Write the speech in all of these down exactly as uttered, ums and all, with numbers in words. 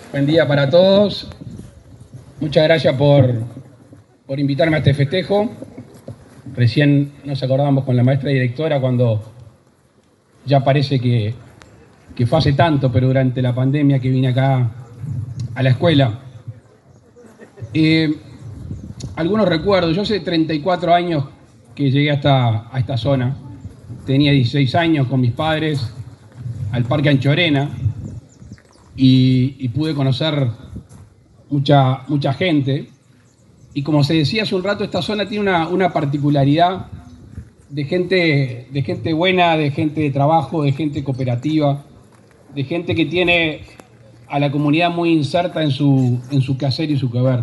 Buen día para todos. Muchas gracias por, por invitarme a este festejo. Recién nos acordábamos con la maestra directora cuando ya parece que, que fue hace tanto, pero durante la pandemia que vine acá a la escuela. Eh, algunos recuerdos. Yo hace treinta y cuatro años que llegué hasta, a esta zona. Tenía dieciséis años con mis padres al Parque Anchorena y, y pude conocer mucha, mucha gente. Y como se decía hace un rato, esta zona tiene una, una particularidad de gente, de gente buena, de gente de trabajo, de gente cooperativa, de gente que tiene a la comunidad muy inserta en su, en su quehacer y su quehacer.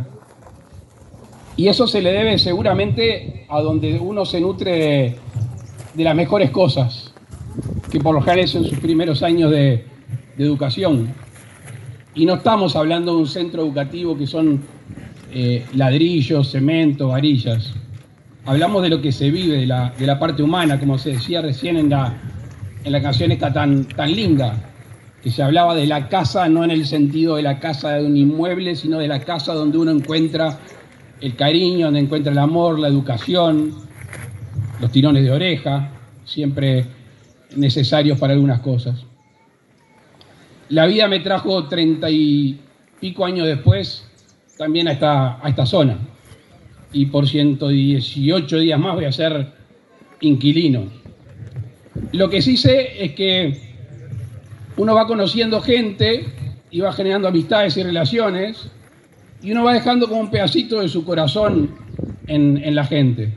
Y eso se le debe seguramente a donde uno se nutre de, de las mejores cosas, que por lo general son sus primeros años de, de educación. Y no estamos hablando de un centro educativo que son eh, ladrillos, cemento, varillas. Hablamos de lo que se vive, de la, de la parte humana, como se decía recién en la, en la canción esta tan, tan linda, que se hablaba de la casa no en el sentido de la casa de un inmueble, sino de la casa donde uno encuentra el cariño, donde encuentra el amor, la educación, los tirones de oreja, siempre necesarios para algunas cosas. La vida me trajo treinta y pico años después también a esta, a esta zona. Y por ciento dieciocho días más voy a ser inquilino. Lo que sí sé es que uno va conociendo gente y va generando amistades y relaciones y uno va dejando como un pedacito de su corazón en, en la gente.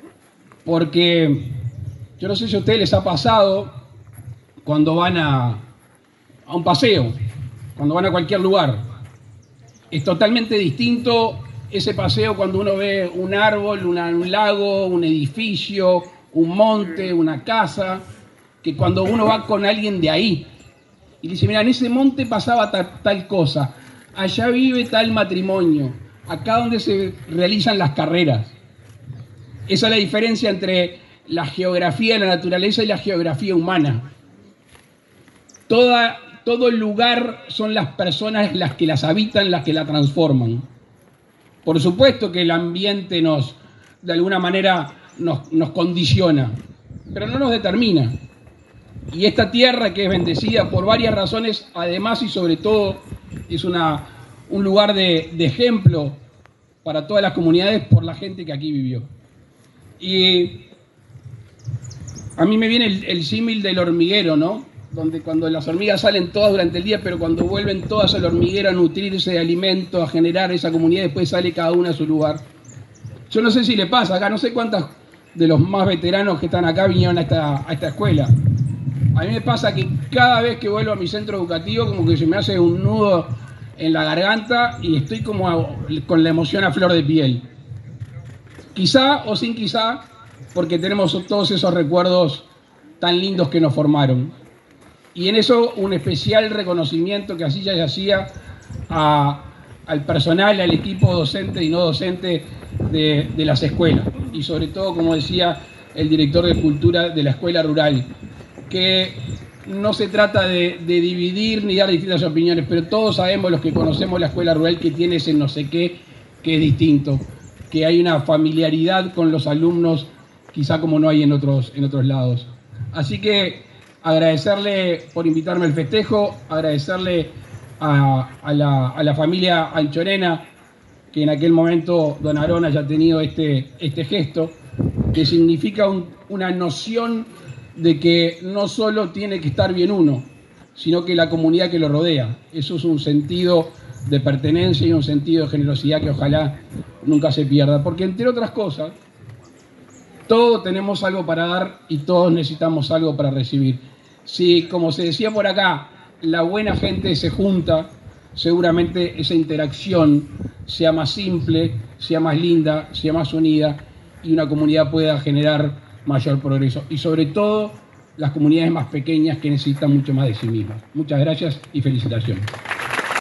Porque yo no sé si a ustedes les ha pasado cuando van a, a un paseo, cuando van a cualquier lugar. Es totalmente distinto ese paseo cuando uno ve un árbol, una, un lago, un edificio, un monte, una casa, que cuando uno va con alguien de ahí y dice, mira, en ese monte pasaba tal, tal cosa, allá vive tal matrimonio, acá donde se realizan las carreras. Esa es la diferencia entre la geografía de la naturaleza y la geografía humana. Toda, todo el lugar son las personas las que las habitan, las que la transforman. Por supuesto que el ambiente nos, de alguna manera, nos, nos condiciona, pero no nos determina. Y esta tierra, que es bendecida por varias razones, además y sobre todo, es una, un lugar de, de ejemplo para todas las comunidades por la gente que aquí vivió. Y a mí me viene el, el símil del hormiguero, ¿no? Donde cuando las hormigas salen todas durante el día, pero cuando vuelven todas al hormiguero a nutrirse de alimento, a generar esa comunidad, después sale cada una a su lugar. Yo no sé si le pasa acá, no sé cuántas de los más veteranos que están acá vinieron a esta, a esta escuela. A mí me pasa que cada vez que vuelvo a mi centro educativo como que se me hace un nudo en la garganta y estoy como a, con la emoción a flor de piel. Quizá o sin quizá, porque tenemos todos esos recuerdos tan lindos que nos formaron. Y en eso un especial reconocimiento que así ya se hacía a, al personal, al equipo docente y no docente de, de las escuelas. Y sobre todo, como decía el director de Cultura de la Escuela Rural, que no se trata de, de dividir ni dar distintas opiniones, pero todos sabemos, los que conocemos la Escuela Rural, que tiene ese no sé qué, que es distinto, que hay una familiaridad con los alumnos, quizá como no hay en otros, en otros lados. Así que agradecerle por invitarme al festejo, agradecerle a, a, la, a la familia Anchorena, que en aquel momento don Aarón haya tenido este, este gesto, que significa un, una noción de que no solo tiene que estar bien uno, sino que la comunidad que lo rodea. Eso es un sentido de pertenencia y un sentido de generosidad que ojalá nunca se pierda, porque entre otras cosas, todos tenemos algo para dar y todos necesitamos algo para recibir. Si, como se decía por acá, la buena gente se junta, seguramente esa interacción sea más simple, sea más linda, sea más unida y una comunidad pueda generar mayor progreso. Y sobre todo, las comunidades más pequeñas que necesitan mucho más de sí mismas. Muchas gracias y felicitaciones.